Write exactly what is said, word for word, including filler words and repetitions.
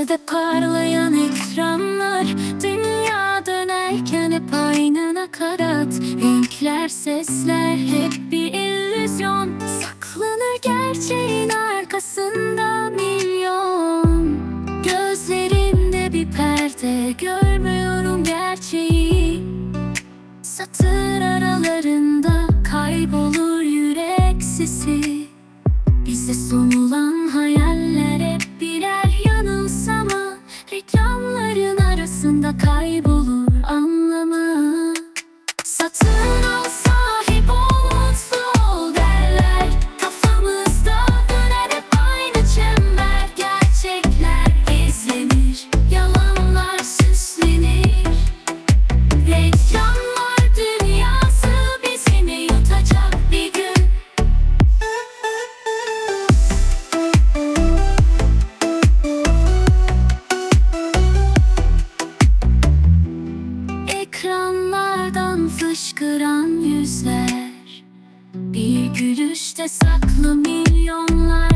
Gölgede parlayan ekranlar, dünya dönerken hep aynı nakarat. Renkler, sesler hep bir illüzyon, saklanır gerçeğin arkasında milyon. Gözlerimde bir perde, görmüyorum gerçeği. Satır aralarında kaybolur yürek sesi. Bize sunulan hayaller hep birer yanılsama, reklamların arasında kaybolur anlamı. Satın al, sahip ol, mutlu ol derler. Kafamızda döner hep aynı çember. Gerçekler gizlenir, yalanlar süslenir. Reklamlar dünyası bizi mi yutacak bir gün? Ekranlardan fışkıran yüzler, bir gülüşte saklı milyonlar.